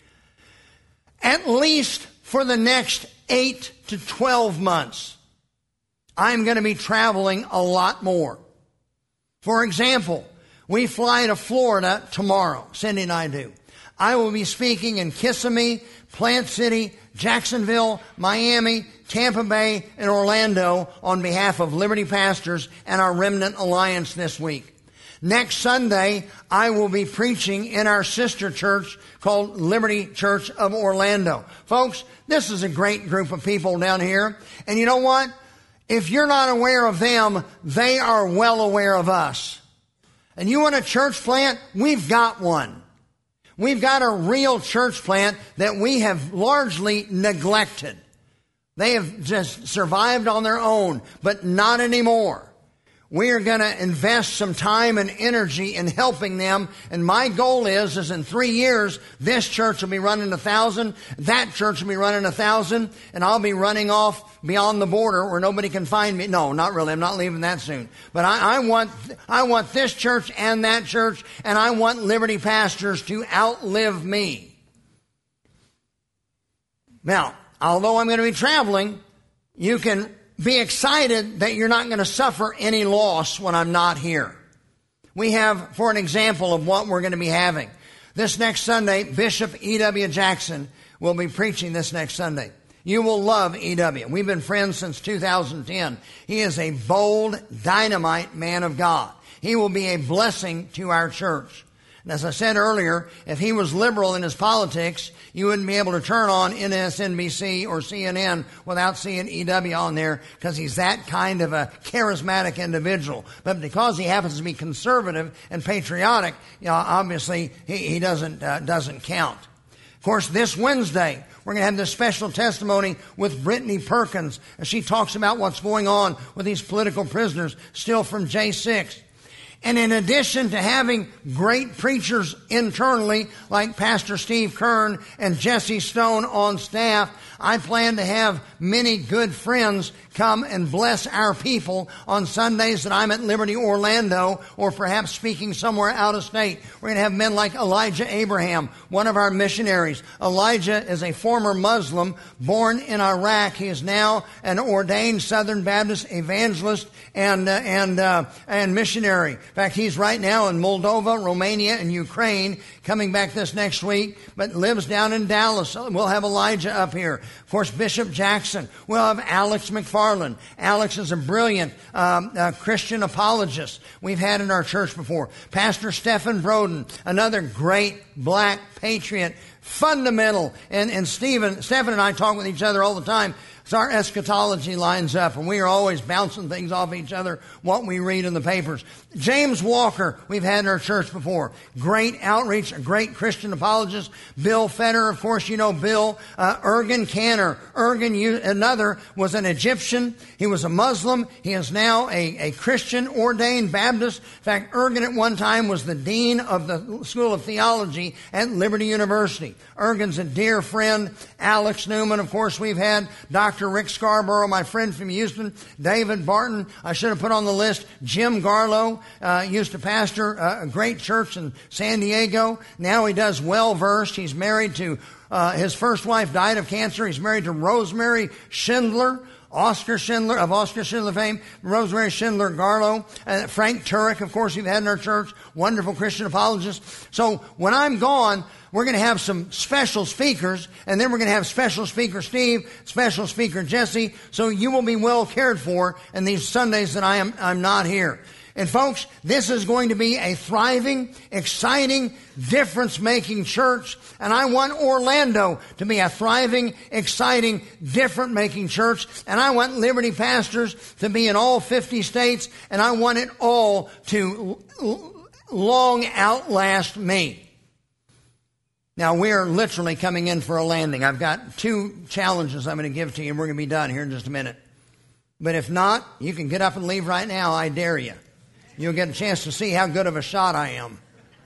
At least for the next 8 to 12 months, I'm going to be traveling a lot more. For example, we fly to Florida tomorrow. Cindy and I do. I will be speaking in Kissimmee, Plant City, Jacksonville, Miami, Tampa Bay, and Orlando on behalf of Liberty Pastors and our Remnant Alliance this week. Next Sunday, I will be preaching in our sister church called Liberty Church of Orlando. Folks, this is a great group of people down here. And you know what? If you're not aware of them, they are well aware of us. And you want a church plant? We've got one. We've got a real church plant that we have largely neglected. They have just survived on their own, but not anymore. We are going to invest some time and energy in helping them. And my goal is in 3 years, this church will be running 1,000, that church will be running 1,000, and I'll be running off beyond the border where nobody can find me. No, not really. I'm not leaving that soon. But I want this church and that church, and I want Liberty pastors to outlive me. Now, although I'm going to be traveling, you can be excited that you're not going to suffer any loss when I'm not here. We have, for an example of what we're going to be having, this next Sunday, Bishop E.W. Jackson will be preaching this next Sunday. You will love E.W. We've been friends since 2010. He is a bold, dynamite man of God. He will be a blessing to our church. And as I said earlier, if he was liberal in his politics, you wouldn't be able to turn on MSNBC or CNN without seeing EW on there, because he's that kind of a charismatic individual. But because he happens to be conservative and patriotic, obviously he doesn't count. Of course, this Wednesday, we're going to have this special testimony with Brittany Perkins as she talks about what's going on with these political prisoners still from J6. And in addition to having great preachers internally like Pastor Steve Kern and Jesse Stone on staff, I plan to have many good friends come and bless our people on Sundays that I'm at Liberty Orlando or perhaps speaking somewhere out of state. We're going to have men like Elijah Abraham, one of our missionaries. Elijah is a former Muslim born in Iraq. He is now an ordained Southern Baptist evangelist and missionary. In fact, he's right now in Moldova, Romania, and Ukraine, coming back this next week, but lives down in Dallas. We'll have Elijah up here. Of course, Bishop Jackson. We'll have Alex McFarland. Alex is a brilliant Christian apologist we've had in our church before. Pastor Stephen Broden, another great black patriot, fundamental. And Stephen and I talk with each other all the time. So our eschatology lines up, and we are always bouncing things off each other, what we read in the papers. James Walker, we've had in our church before. Great outreach, a great Christian apologist. Bill Fetter, of course, you know Bill. Ergen Canner. Ergen, another, was an Egyptian. He was a Muslim. He is now a Christian ordained Baptist. In fact, Ergen at one time was the dean of the School of Theology at Liberty University. Ergen's a dear friend. Alex Newman, of course, we've had. Dr. Rick Scarborough, my friend from Houston. David Barton, I should have put on the list. Jim Garlow, used to pastor a great church in San Diego. Now he does Well Versed. He's married to, his first wife died of cancer. He's married to Rosemary Schindler. Oscar Schindler, of Oscar Schindler fame, Rosemary Schindler Garlow, Frank Turek, of course, we've had in our church, wonderful Christian apologist. So when I'm gone, we're going to have some special speakers, and then we're going to have special speaker Steve, special speaker Jesse, so you will be well cared for in these Sundays that I'm not here. And folks, this is going to be a thriving, exciting, difference-making church. And I want Orlando to be a thriving, exciting, difference-making church. And I want Liberty pastors to be in all 50 states. And I want it all to long outlast me. Now, we are literally coming in for a landing. I've got 2 challenges I'm going to give to you. We're going to be done here in just a minute. But if not, you can get up and leave right now. I dare you. You'll get a chance to see how good of a shot I am.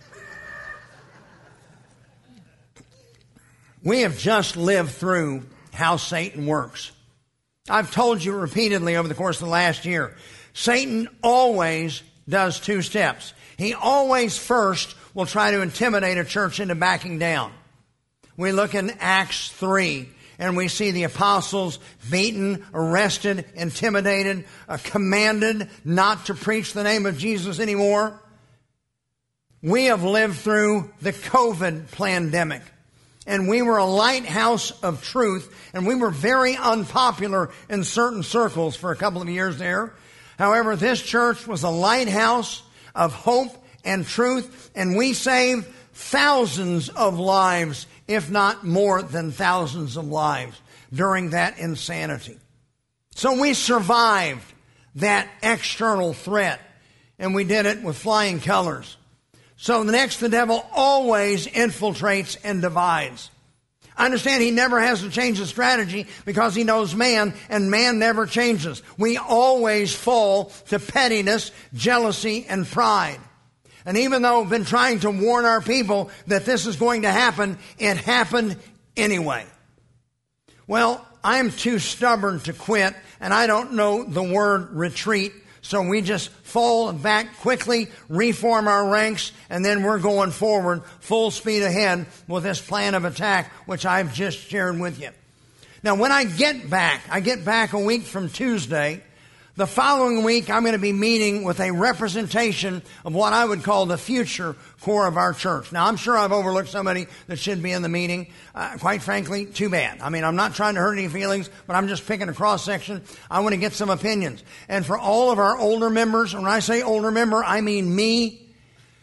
We have just lived through how Satan works. I've told you repeatedly over the course of the last year, Satan always does 2 steps. He always first will try to intimidate a church into backing down. We look in Acts 3. And we see the apostles beaten, arrested, intimidated, commanded not to preach the name of Jesus anymore. We have lived through the COVID pandemic. And we were a lighthouse of truth. And we were very unpopular in certain circles for a couple of years there. However, this church was a lighthouse of hope and truth. And we saved thousands of lives, if not more than thousands of lives, during that insanity. So we survived that external threat, and we did it with flying colors. So the devil always infiltrates and divides. I understand he never has to change his strategy because he knows man, and man never changes. We always fall to pettiness, jealousy, and pride. And even though we've been trying to warn our people that this is going to happen, it happened anyway. Well, I'm too stubborn to quit, and I don't know the word retreat, so we just fall back quickly, reform our ranks, and then we're going forward full speed ahead with this plan of attack, which I've just shared with you. Now, when I get back a week from Tuesday. The following week, I'm going to be meeting with a representation of what I would call the future core of our church. Now, I'm sure I've overlooked somebody that should be in the meeting. Quite frankly, too bad. I mean, I'm not trying to hurt any feelings, but I'm just picking a cross-section. I want to get some opinions. And for all of our older members, and when I say older member, I mean me.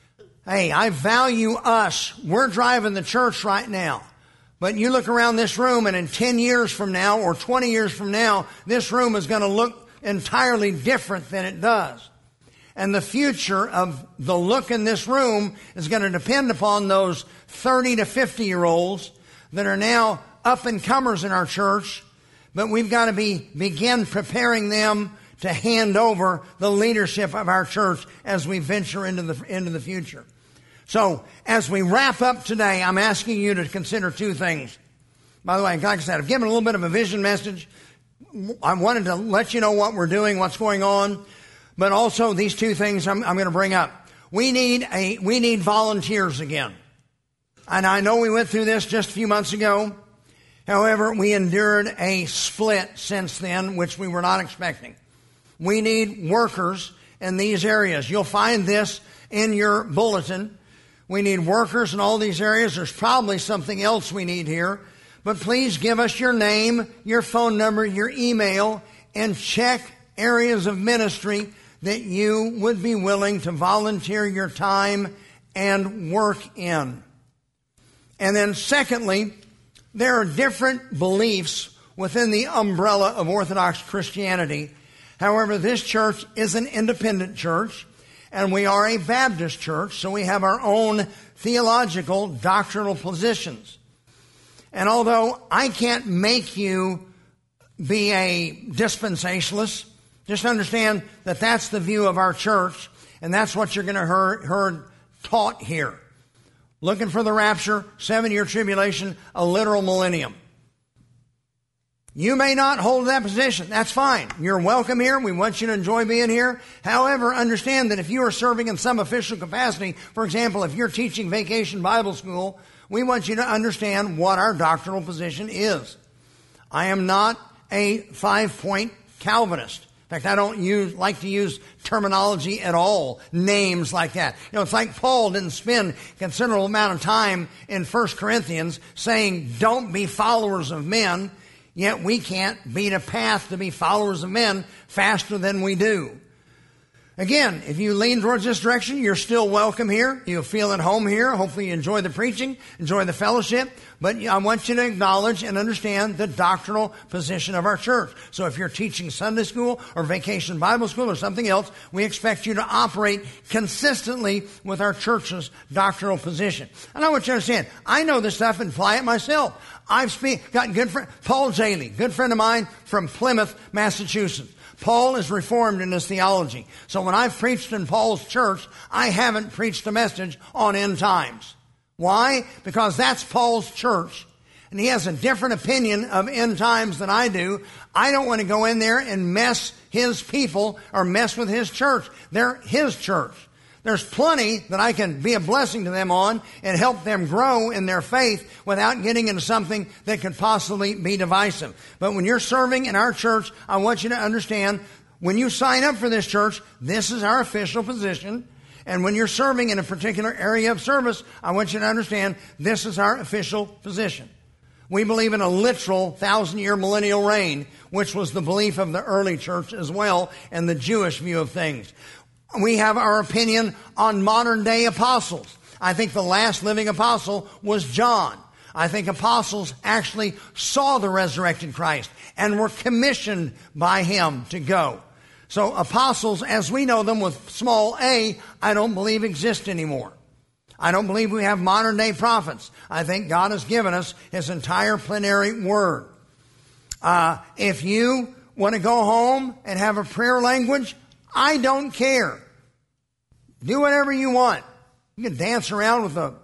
Hey, I value us. We're driving the church right now. But you look around this room, and in 10 years from now or 20 years from now, this room is going to look entirely different than it does. And the future of the look in this room is going to depend upon those 30 to 50-year-olds that are now up-and-comers in our church. But we've got to begin preparing them to hand over the leadership of our church as we venture into the future. So, as we wrap up today, I'm asking you to consider two things. By the way, like I said, I've given a little bit of a vision message. I wanted to let you know what we're doing, what's going on, but also these two things I'm going to bring up. We need volunteers again. And I know we went through this just a few months ago. However, we endured a split since then, which we were not expecting. We need workers in these areas. You'll find this in your bulletin. We need workers in all these areas. There's probably something else we need here. But please give us your name, your phone number, your email, and check areas of ministry that you would be willing to volunteer your time and work in. And then secondly, there are different beliefs within the umbrella of Orthodox Christianity. However, this church is an independent church, and we are a Baptist church, so we have our own theological, doctrinal positions. And although I can't make you be a dispensationalist, just understand that that's the view of our church, and that's what you're going to heard taught here. Looking for the rapture, 7-year tribulation, a literal millennium. You may not hold that position. That's fine. You're welcome here. We want you to enjoy being here. However, understand that if you are serving in some official capacity, for example, if you're teaching Vacation Bible School, we want you to understand what our doctrinal position is. I am not a 5-point Calvinist. In fact, I don't like to use terminology at all, names like that. You know, it's like Paul didn't spend a considerable amount of time in 1 Corinthians saying, don't be followers of men. Yet we can't beat a path to be followers of men faster than we do. Again, if you lean towards this direction, you're still welcome here. You'll feel at home here. Hopefully you enjoy the preaching, enjoy the fellowship. But I want you to acknowledge and understand the doctrinal position of our church. So if you're teaching Sunday school or Vacation Bible School or something else, we expect you to operate consistently with our church's doctrinal position. And I want you to understand, I know this stuff and apply it myself. I've got good friend, Paul Jaley, good friend of mine from Plymouth, Massachusetts. Paul is reformed in his theology. So when I've preached in Paul's church, I haven't preached a message on end times. Why? Because that's Paul's church. And he has a different opinion of end times than I do. I don't want to go in there and mess his people or mess with his church. They're his church. There's plenty that I can be a blessing to them on and help them grow in their faith without getting into something that could possibly be divisive. But when you're serving in our church, I want you to understand, when you sign up for this church, this is our official position. And when you're serving in a particular area of service, I want you to understand, this is our official position. We believe in a literal 1,000-year millennial reign, which was the belief of the early church as well, and the Jewish view of things. We have our opinion on modern day apostles. I think the last living apostle was John. I think apostles actually saw the resurrected Christ and were commissioned by him to go. So apostles, as we know them with small a, I don't believe exist anymore. I don't believe we have modern day prophets. I think God has given us his entire plenary word. If you want to go home and have a prayer language, I don't care. Do whatever you want. You can dance around with a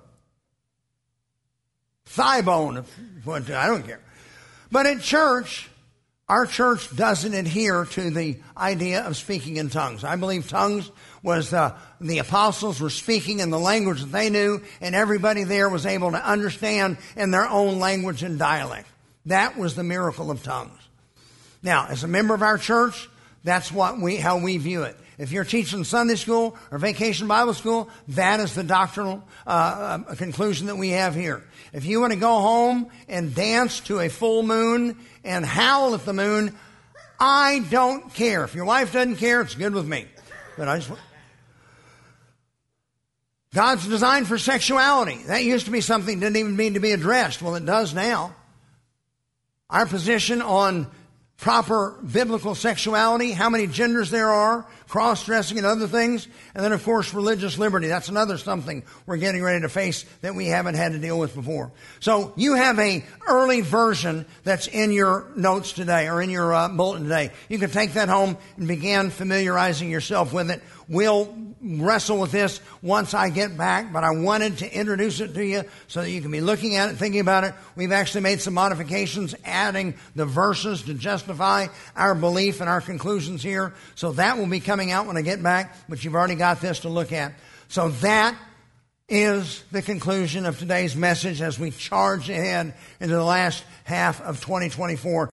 thigh bone if you want to. I don't care. But at church, our church doesn't adhere to the idea of speaking in tongues. I believe tongues was the apostles were speaking in the language that they knew, and everybody there was able to understand in their own language and dialect. That was the miracle of tongues. Now, as a member of our church, that's how we view it. If you're teaching Sunday school or Vacation Bible School, that is the doctrinal conclusion that we have here. If you want to go home and dance to a full moon and howl at the moon, I don't care. If your wife doesn't care, it's good with me. But God's design for sexuality. That used to be something that didn't even need to be addressed. Well, it does now. Our position on proper biblical sexuality, how many genders there are, cross-dressing and other things, and then, of course, religious liberty. That's another something we're getting ready to face that we haven't had to deal with before. So you have an early version that's in your notes today or in your bulletin today. You can take that home and begin familiarizing yourself with it. We'll wrestle with this once I get back, but I wanted to introduce it to you so that you can be looking at it, thinking about it. We've actually made some modifications, adding the verses to justify our belief and our conclusions here. So that will be coming out when I get back, but you've already got this to look at. So that is the conclusion of today's message as we charge ahead into the last half of 2024.